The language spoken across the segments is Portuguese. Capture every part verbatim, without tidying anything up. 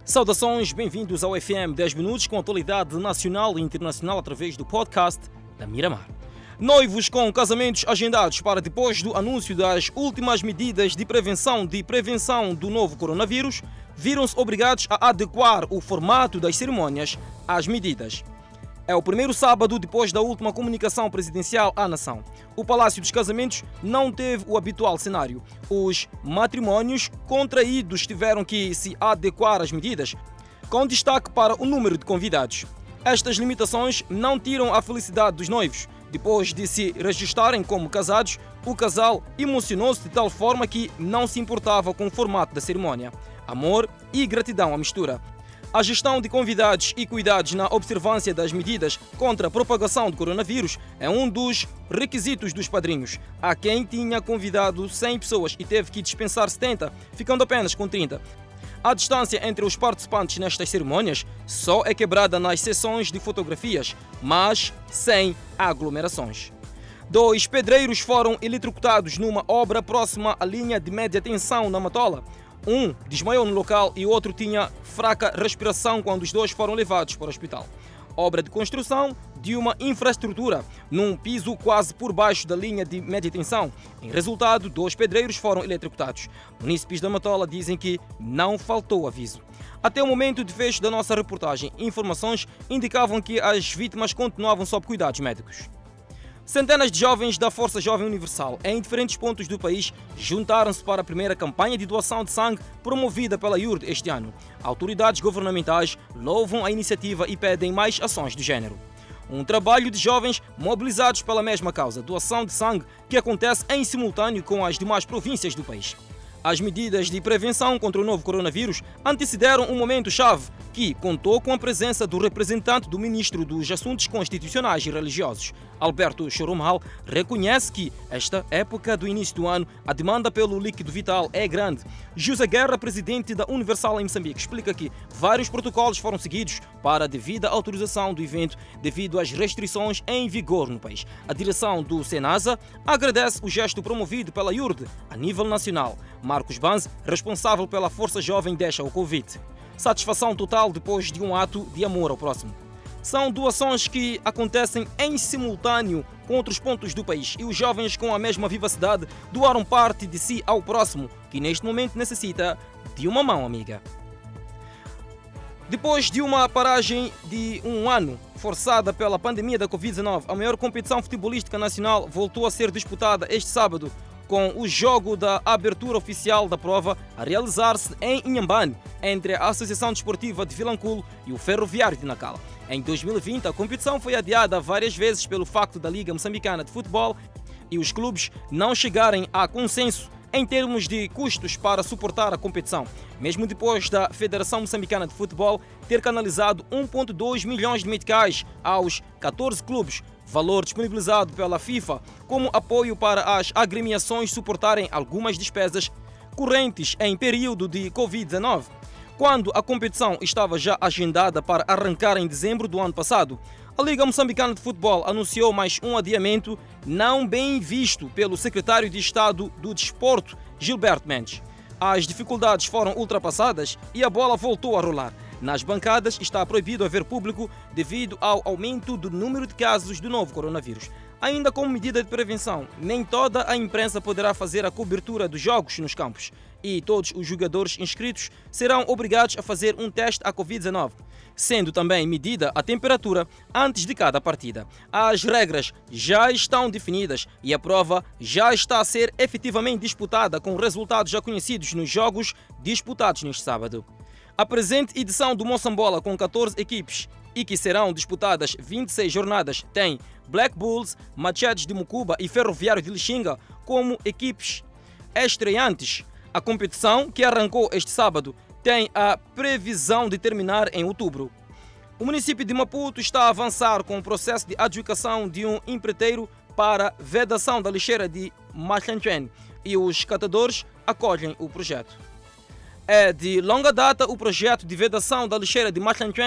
Saudações, bem-vindos ao F M dez minutos com atualidade nacional e internacional através do podcast da Miramar. Noivos com casamentos agendados para depois do anúncio das últimas medidas de prevenção de prevenção do novo coronavírus viram-se obrigados a adequar o formato das cerimônias às medidas. É o primeiro sábado depois da última comunicação presidencial à nação. O Palácio dos Casamentos não teve o habitual cenário. Os matrimónios contraídos tiveram que se adequar às medidas, com destaque para o número de convidados. Estas limitações não tiram a felicidade dos noivos. Depois de se registarem como casados, o casal emocionou-se de tal forma que não se importava com o formato da cerimónia. Amor e gratidão à mistura. A gestão de convidados e cuidados na observância das medidas contra a propagação do coronavírus é um dos requisitos dos padrinhos. Há quem tinha convidado cem pessoas e teve que dispensar setenta, ficando apenas com trinta. A distância entre os participantes nestas cerimônias só é quebrada nas sessões de fotografias, mas sem aglomerações. Dois pedreiros foram eletrocutados numa obra próxima à linha de média tensão na Matola. Um desmaiou no local e o outro tinha fraca respiração quando os dois foram levados para o hospital. Obra de construção de uma infraestrutura num piso quase por baixo da linha de média tensão. Em resultado, dois pedreiros foram eletrocutados. Munícipes da Matola dizem que não faltou aviso. Até o momento de fecho da nossa reportagem, informações indicavam que as vítimas continuavam sob cuidados médicos. Centenas de jovens da Força Jovem Universal em diferentes pontos do país juntaram-se para a primeira campanha de doação de sangue promovida pela I U R D este ano. Autoridades governamentais louvam a iniciativa e pedem mais ações do género. Um trabalho de jovens mobilizados pela mesma causa, doação de sangue, que acontece em simultâneo com as demais províncias do país. As medidas de prevenção contra o novo coronavírus antecederam um momento-chave que contou com a presença do representante do Ministro dos Assuntos Constitucionais e Religiosos. Alberto Chorumal reconhece que, esta época do início do ano, a demanda pelo líquido vital é grande. José Guerra, presidente da Universal em Moçambique, explica que vários protocolos foram seguidos para a devida autorização do evento devido às restrições em vigor no país. A direção do Senasa agradece o gesto promovido pela I U R D a nível nacional. Marcos Banz, responsável pela Força Jovem, deixa o convite. Satisfação total depois de um ato de amor ao próximo. São doações que acontecem em simultâneo com outros pontos do país e os jovens com a mesma vivacidade doaram parte de si ao próximo, que neste momento necessita de uma mão amiga. Depois de uma paragem de um ano forçada pela pandemia da covid dezenove, a maior competição futebolística nacional voltou a ser disputada este sábado, com o jogo da abertura oficial da prova a realizar-se em Inhambane, entre a Associação Desportiva de Vilanculo e o Ferroviário de Nacala. Em dois mil e vinte, a competição foi adiada várias vezes pelo facto da Liga Moçambicana de Futebol e os clubes não chegarem a consenso em termos de custos para suportar a competição, mesmo depois da Federação Moçambicana de Futebol ter canalizado um vírgula dois milhões de meticais aos catorze clubes, valor disponibilizado pela FIFA como apoio para as agremiações suportarem algumas despesas correntes em período de covid dezenove. Quando a competição estava já agendada para arrancar em dezembro do ano passado, a Liga Moçambicana de Futebol anunciou mais um adiamento não bem visto pelo secretário de Estado do Desporto, Gilberto Mendes. As dificuldades foram ultrapassadas e a bola voltou a rolar. Nas bancadas está proibido haver público devido ao aumento do número de casos do novo coronavírus. Ainda como medida de prevenção, nem toda a imprensa poderá fazer a cobertura dos jogos nos campos e todos os jogadores inscritos serão obrigados a fazer um teste à covid dezenove, sendo também medida a temperatura antes de cada partida. As regras já estão definidas e a prova já está a ser efetivamente disputada com resultados já conhecidos nos jogos disputados neste sábado. A presente edição do Moçambola, com catorze equipes e que serão disputadas vinte e seis jornadas, tem Black Bulls, Machetes de Mucuba e Ferroviário de Lixinga como equipes estreantes. A competição, que arrancou este sábado, tem a previsão de terminar em outubro. O município de Maputo está a avançar com o processo de adjudicação de um empreiteiro para vedação da lixeira de Machanchen e os catadores acolhem o projeto. É de longa data o projeto de vedação da lixeira de Machanchen,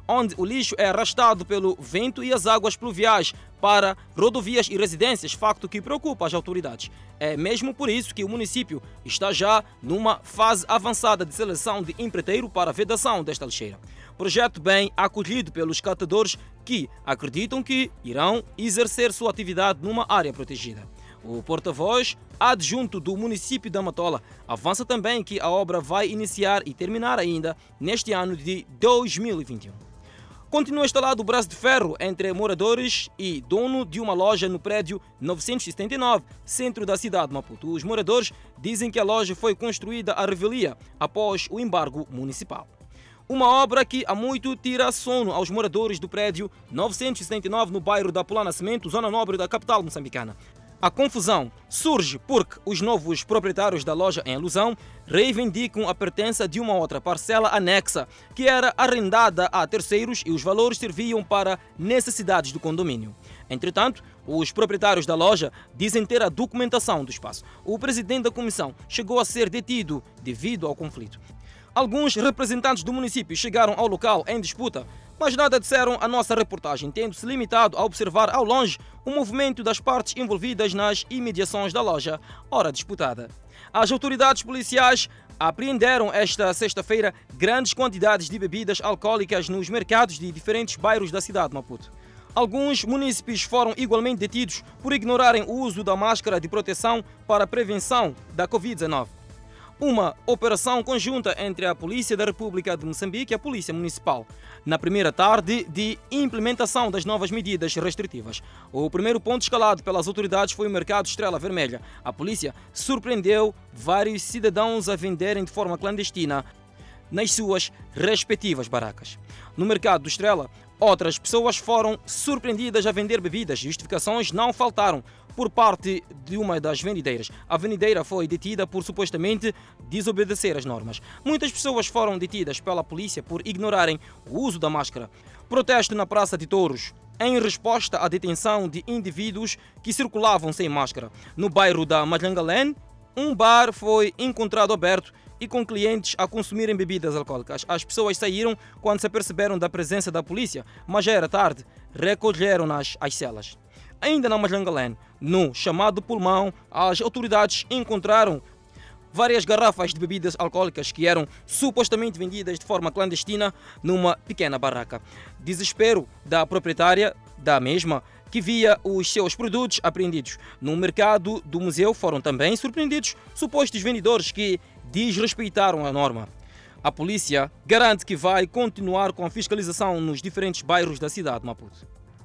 onde o lixo é arrastado pelo vento e as águas pluviais para rodovias e residências, facto que preocupa as autoridades. É mesmo por isso que o município está já numa fase avançada de seleção de empreiteiro para a vedação desta lixeira. Projeto bem acolhido pelos catadores que acreditam que irão exercer sua atividade numa área protegida. O porta-voz adjunto do município da Matola avança também que a obra vai iniciar e terminar ainda neste ano de dois mil e vinte e um. Continua instalado o braço de ferro entre moradores e dono de uma loja no prédio novecentos e setenta e nove, centro da cidade de Maputo. Os moradores dizem que a loja foi construída à revelia após o embargo municipal. Uma obra que há muito tira sono aos moradores do prédio novecentos e setenta e nove no bairro da Pula Nascimento, zona nobre da capital moçambicana. A confusão surge porque os novos proprietários da loja em alusão reivindicam a pertença de uma outra parcela anexa que era arrendada a terceiros e os valores serviam para necessidades do condomínio. Entretanto, os proprietários da loja dizem ter a documentação do espaço. O presidente da comissão chegou a ser detido devido ao conflito. Alguns representantes do município chegaram ao local em disputa, mas nada disseram à nossa reportagem, tendo-se limitado a observar ao longe o movimento das partes envolvidas nas imediações da loja, ora disputada. As autoridades policiais apreenderam esta sexta-feira grandes quantidades de bebidas alcoólicas nos mercados de diferentes bairros da cidade de Maputo. Alguns munícipes foram igualmente detidos por ignorarem o uso da máscara de proteção para a prevenção da covid dezenove. Uma operação conjunta entre a Polícia da República de Moçambique e a Polícia Municipal, na primeira tarde de implementação das novas medidas restritivas. O primeiro ponto escalado pelas autoridades foi o mercado Estrela Vermelha. A polícia surpreendeu vários cidadãos a venderem de forma clandestina nas suas respectivas barracas. No mercado do Estrela, outras pessoas foram surpreendidas a vender bebidas. Justificações não faltaram por parte de uma das vendideiras. A vendideira foi detida por supostamente desobedecer as normas. Muitas pessoas foram detidas pela polícia por ignorarem o uso da máscara. Protesto na Praça de Touros, em resposta à detenção de indivíduos que circulavam sem máscara. No bairro da Madlangalém, um bar foi encontrado aberto e com clientes a consumirem bebidas alcoólicas. As pessoas saíram quando se aperceberam da presença da polícia, mas já era tarde, recolheram-nas às celas. Ainda na Madlangalém, no chamado Pulmão, as autoridades encontraram várias garrafas de bebidas alcoólicas que eram supostamente vendidas de forma clandestina numa pequena barraca. Desespero da proprietária da mesma, que via os seus produtos apreendidos. No mercado do museu foram também surpreendidos supostos vendedores que desrespeitaram a norma. A polícia garante que vai continuar com a fiscalização nos diferentes bairros da cidade de Maputo.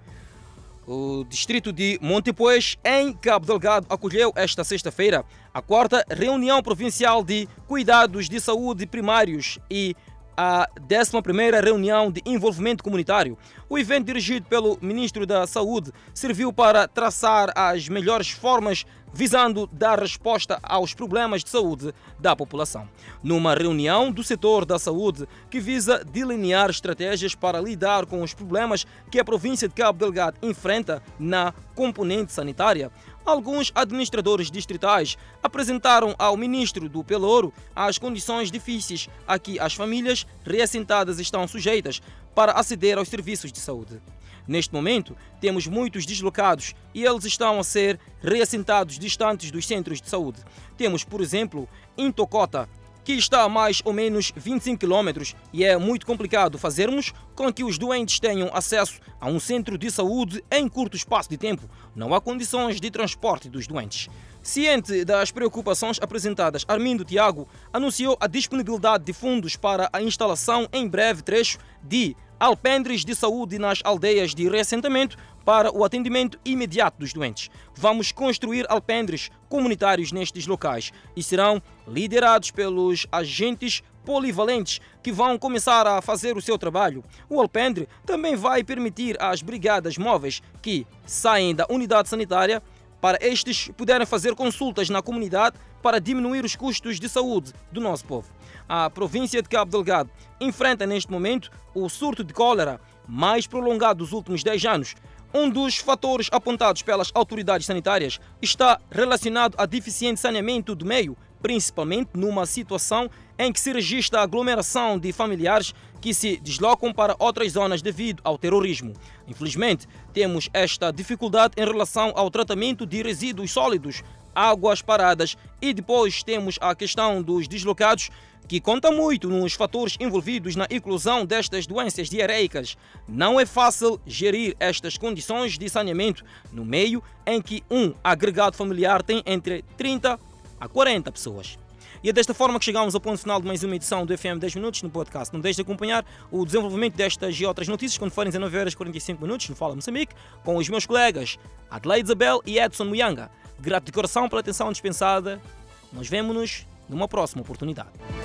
O distrito de Montepuez, em Cabo Delgado, acolheu esta sexta-feira a quarta reunião provincial de cuidados de saúde primários e a décima primeira reunião de envolvimento comunitário. O evento, dirigido pelo Ministro da Saúde, serviu para traçar as melhores formas visando dar resposta aos problemas de saúde da população. Numa reunião do setor da saúde que visa delinear estratégias para lidar com os problemas que a província de Cabo Delgado enfrenta na componente sanitária, alguns administradores distritais apresentaram ao ministro do Pelouro as condições difíceis a que as famílias reassentadas estão sujeitas para aceder aos serviços de saúde. Neste momento, temos muitos deslocados e eles estão a ser reassentados distantes dos centros de saúde. Temos, por exemplo, Intocota, que está a mais ou menos vinte e cinco quilômetros e é muito complicado fazermos com que os doentes tenham acesso a um centro de saúde em curto espaço de tempo. Não há condições de transporte dos doentes. Ciente das preocupações apresentadas, Armindo Tiago anunciou a disponibilidade de fundos para a instalação em breve trecho de alpendres de saúde nas aldeias de reassentamento para o atendimento imediato dos doentes. Vamos construir alpendres comunitários nestes locais e serão liderados pelos agentes polivalentes que vão começar a fazer o seu trabalho. O alpendre também vai permitir às brigadas móveis que saem da unidade sanitária para estes poderem fazer consultas na comunidade para diminuir os custos de saúde do nosso povo. A província de Cabo Delgado enfrenta neste momento o surto de cólera mais prolongado dos últimos dez anos. Um dos fatores apontados pelas autoridades sanitárias está relacionado a deficiente saneamento do meio principalmente numa situação em que se registra a aglomeração de familiares que se deslocam para outras zonas devido ao terrorismo. Infelizmente, temos esta dificuldade em relação ao tratamento de resíduos sólidos, águas paradas, e depois temos a questão dos deslocados, que conta muito nos fatores envolvidos na inclusão destas doenças diarreicas. Não é fácil gerir estas condições de saneamento no meio em que um agregado familiar tem entre trinta a quarenta pessoas. E é desta forma que chegamos ao ponto final de mais uma edição do F M dez Minutos no podcast. Não deixe de acompanhar o desenvolvimento destas e outras notícias quando forem dezenove horas e quarenta e cinco minutos no Fala Moçambique, com os meus colegas Adelaide Isabel e Edson Muyanga. Grato de coração pela atenção dispensada. Nós vemo-nos numa próxima oportunidade.